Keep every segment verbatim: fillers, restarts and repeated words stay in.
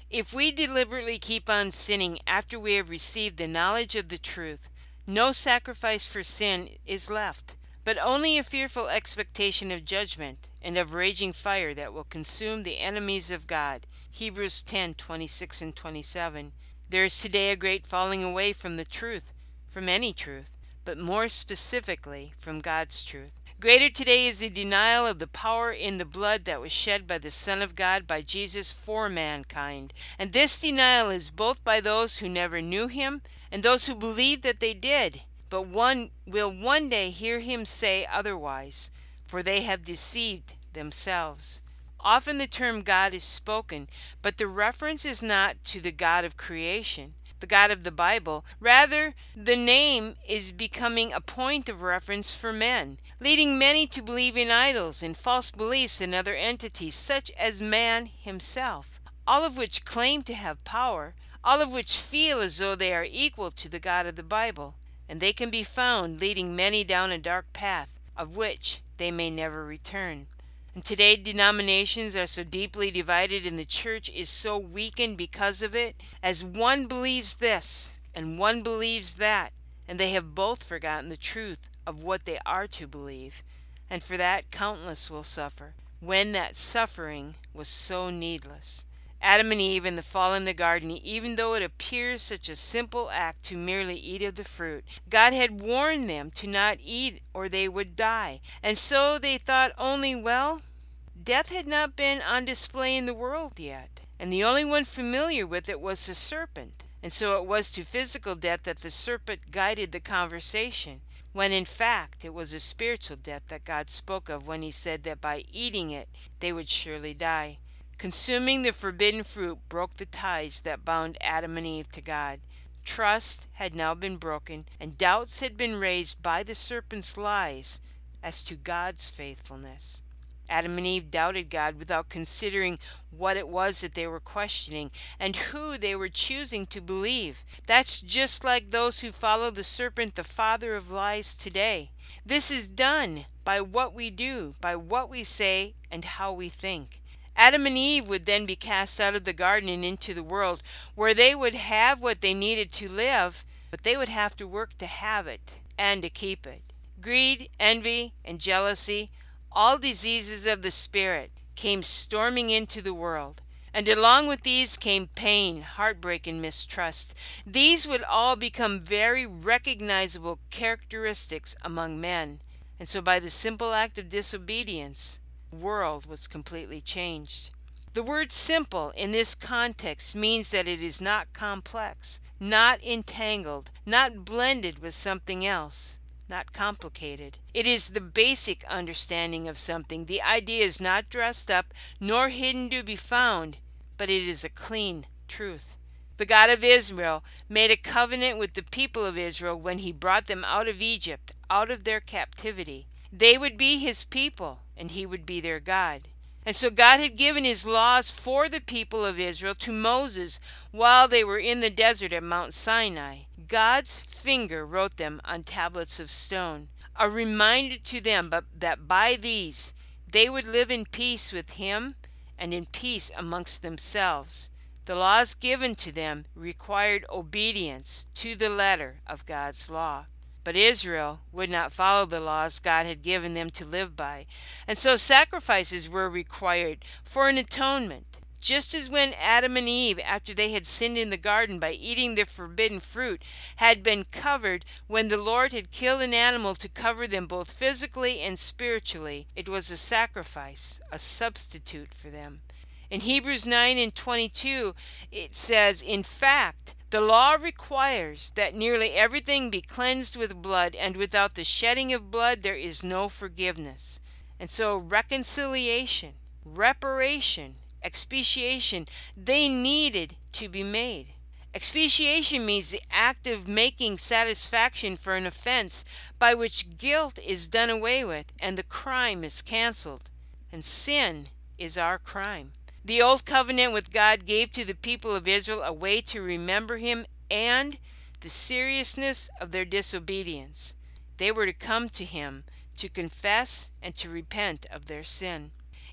If we deliberately keep on sinning after we have received the knowledge of the truth, no sacrifice for sin is left, but only a fearful expectation of judgment and of raging fire that will consume the enemies of God. Hebrews ten twenty-six and twenty-seven. There is today a great falling away from the truth, from any truth, but more specifically from God's truth. Greater today is the denial of the power in the blood that was shed by the Son of God, by Jesus, for mankind. And this denial is both by those who never knew him and those who believe that they did, but one will one day hear him say otherwise, for they have deceived themselves. Often the term God is spoken, but the reference is not to the God of creation, the God of the Bible. Rather, the name is becoming a point of reference for men, leading many to believe in idols and false beliefs in other entities, such as man himself, all of which claim to have power, all of which feel as though they are equal to the God of the Bible, and they can be found leading many down a dark path, of which they may never return. And today denominations are so deeply divided and the church is so weakened because of it, as one believes this and one believes that, and they have both forgotten the truth of what they are to believe, and for that countless will suffer, when that suffering was so needless. Adam and Eve in the fall in the garden, even though it appears such a simple act to merely eat of the fruit, God had warned them to not eat or they would die. And so they thought only, well, death had not been on display in the world yet, and the only one familiar with it was the serpent. And so it was to physical death that the serpent guided the conversation, when in fact it was a spiritual death that God spoke of when he said that by eating it they would surely die. Consuming the forbidden fruit broke the ties that bound Adam and Eve to God. Trust had now been broken, and doubts had been raised by the serpent's lies as to God's faithfulness. Adam and Eve doubted God without considering what it was that they were questioning and who they were choosing to believe. That's just like those who follow the serpent, the father of lies, today. This is done by what we do, by what we say, and how we think. Adam and Eve would then be cast out of the garden and into the world, where they would have what they needed to live, but they would have to work to have it and to keep it. Greed, envy, and jealousy, all diseases of the spirit, came storming into the world. And along with these came pain, heartbreak, and mistrust. These would all become very recognizable characteristics among men. And so by the simple act of disobedience, world was completely changed. The word simple in this context means that it is not complex, not entangled, not blended with something else, not complicated. It is the basic understanding of something. The idea is not dressed up nor hidden to be found, but it is a clean truth. The God of Israel made a covenant with the people of Israel when he brought them out of Egypt, out of their captivity. They would be his people, and he would be their God. And so God had given his laws for the people of Israel to Moses while they were in the desert at Mount Sinai. God's finger wrote them on tablets of stone, a reminder to them that by these they would live in peace with him and in peace amongst themselves. The laws given to them required obedience to the letter of God's law. But Israel would not follow the laws God had given them to live by, and so sacrifices were required for an atonement. Just as when Adam and Eve, after they had sinned in the garden by eating the forbidden fruit, had been covered when the Lord had killed an animal to cover them both physically and spiritually, it was a sacrifice, a substitute for them. In Hebrews nine and twenty-two, it says, in fact, the law requires that nearly everything be cleansed with blood, and without the shedding of blood there is no forgiveness. And so reconciliation, reparation, expiation, they needed to be made. Expiation means the act of making satisfaction for an offense by which guilt is done away with and the crime is canceled. And sin is our crime. The old covenant with God gave to the people of Israel a way to remember him and the seriousness of their disobedience. They were to come to him to confess and to repent of their sin.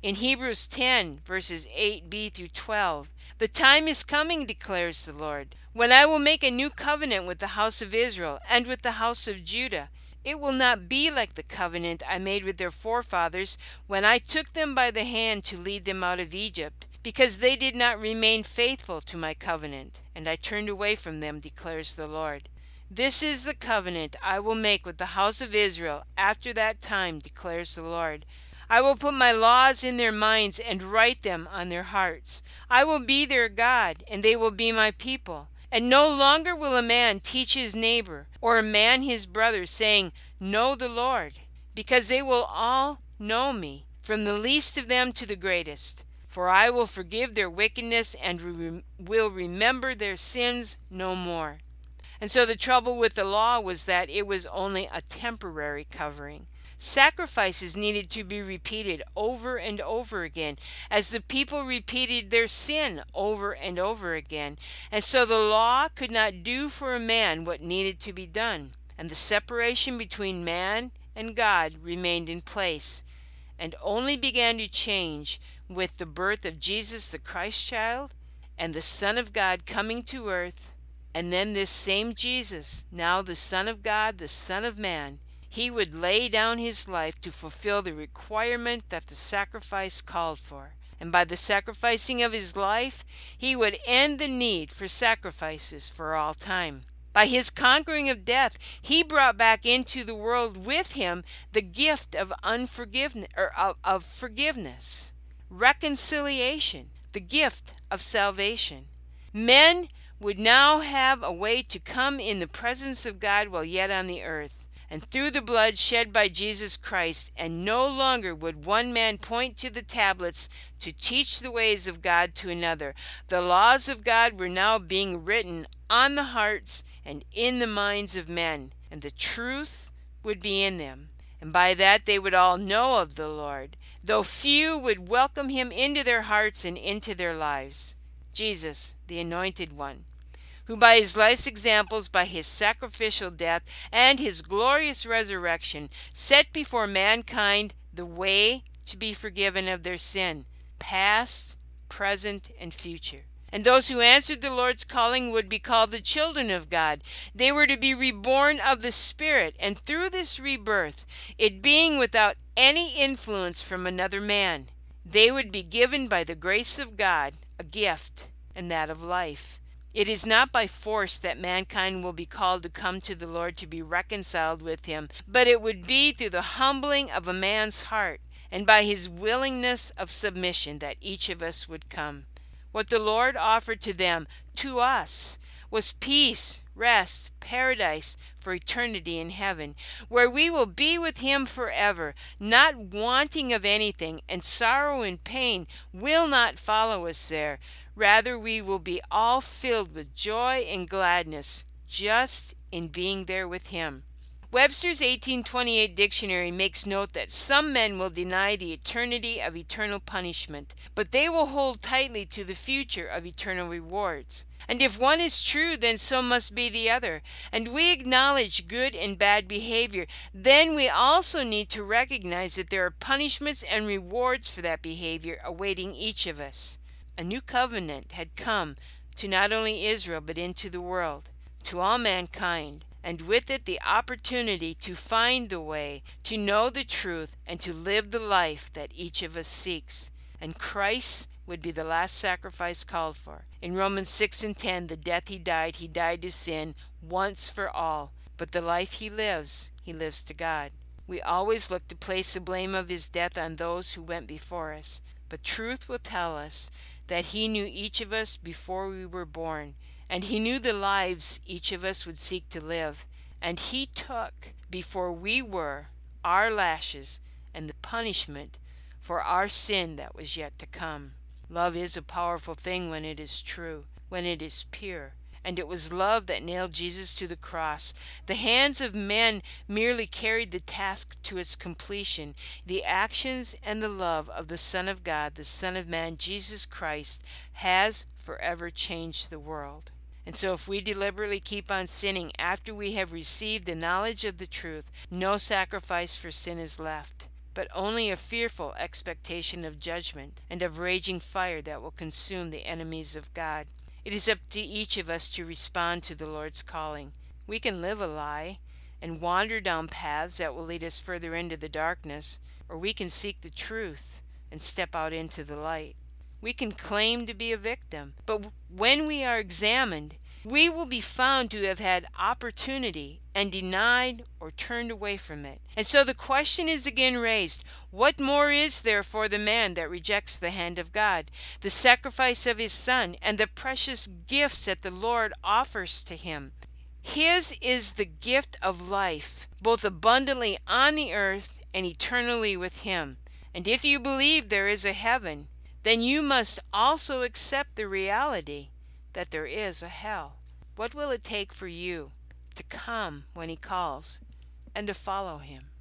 In Hebrews ten, verses eight b through twelve, "The time is coming, declares the Lord, when I will make a new covenant with the house of Israel and with the house of Judah. It will not be like the covenant I made with their forefathers when I took them by the hand to lead them out of Egypt, because they did not remain faithful to my covenant, and I turned away from them, declares the Lord. This is the covenant I will make with the house of Israel after that time, declares the Lord. I will put my laws in their minds and write them on their hearts. I will be their God, and they will be my people. And no longer will a man teach his neighbor, or a man his brother, saying, 'Know the Lord,' because they will all know me, from the least of them to the greatest. For I will forgive their wickedness and re- will remember their sins no more." And so the trouble with the law was that it was only a temporary covering. Sacrifices needed to be repeated over and over again, as the people repeated their sin over and over again. And so the law could not do for a man what needed to be done. And the separation between man and God remained in place, and only began to change with the birth of Jesus the Christ child and the Son of God coming to earth. And then this same Jesus, now the Son of God, the Son of Man, he would lay down his life to fulfill the requirement that the sacrifice called for. And by the sacrificing of his life, he would end the need for sacrifices for all time. By his conquering of death, he brought back into the world with him the gift of unforgiveness, or of, of forgiveness, reconciliation, the gift of salvation. Men would now have a way to come in the presence of God while yet on the earth, and through the blood shed by Jesus Christ, and no longer would one man point to the tablets to teach the ways of God to another. The laws of God were now being written on the hearts and in the minds of men, and the truth would be in them. And by that they would all know of the Lord, though few would welcome him into their hearts and into their lives. Jesus, the Anointed One, who by his life's examples, by his sacrificial death, and his glorious resurrection, set before mankind the way to be forgiven of their sin, past, present, and future. And those who answered the Lord's calling would be called the children of God. They were to be reborn of the Spirit, and through this rebirth, it being without any influence from another man, they would be given by the grace of God a gift, and that of life. It is not by force that mankind will be called to come to the Lord to be reconciled with him, but it would be through the humbling of a man's heart and by his willingness of submission that each of us would come. What the Lord offered to them, to us, was peace, rest, paradise for eternity in heaven, where we will be with him forever, not wanting of anything, and sorrow and pain will not follow us there. Rather, we will be all filled with joy and gladness just in being there with him. Webster's eighteen twenty-eight dictionary makes note that some men will deny the eternity of eternal punishment, but they will hold tightly to the future of eternal rewards. And if one is true, then so must be the other. And we acknowledge good and bad behavior. Then we also need to recognize that there are punishments and rewards for that behavior awaiting each of us. A new covenant had come to not only Israel but into the world, to all mankind, and with it the opportunity to find the way, to know the truth, and to live the life that each of us seeks. And Christ would be the last sacrifice called for. In Romans six and ten, the death he died, he died to sin once for all, but the life he lives, he lives to God. We always look to place the blame of his death on those who went before us, but truth will tell us that he knew each of us before we were born, and he knew the lives each of us would seek to live, and he took, before we were, our lashes and the punishment for our sin that was yet to come. Love is a powerful thing when it is true, when it is pure, and it was love that nailed Jesus to the cross. The hands of men merely carried the task to its completion. The actions and the love of the Son of God, the Son of Man, Jesus Christ, has forever changed the world. And so if we deliberately keep on sinning after we have received the knowledge of the truth, no sacrifice for sin is left. but only a fearful expectation of judgment and of raging fire that will consume the enemies of God. It is up to each of us to respond to the Lord's calling. We can live a lie and wander down paths that will lead us further into the darkness, or we can seek the truth and step out into the light. We can claim to be a victim, but when we are examined, we will be found to have had opportunity and denied or turned away from it. And so the question is again raised, what more is there for the man that rejects the hand of God, the sacrifice of his Son, and the precious gifts that the Lord offers to him? His is the gift of life, both abundantly on the earth and eternally with him. And if you believe there is a heaven, then you must also accept the reality that there is a hell. What will it take for you to come when he calls and to follow him?